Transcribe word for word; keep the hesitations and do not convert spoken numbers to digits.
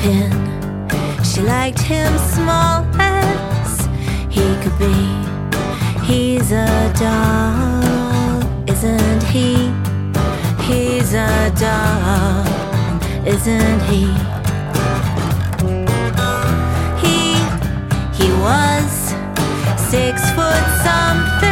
pin. She liked him small as he could be. He's a doll, isn't he? He's a doll, isn't he? He, he was six foot something.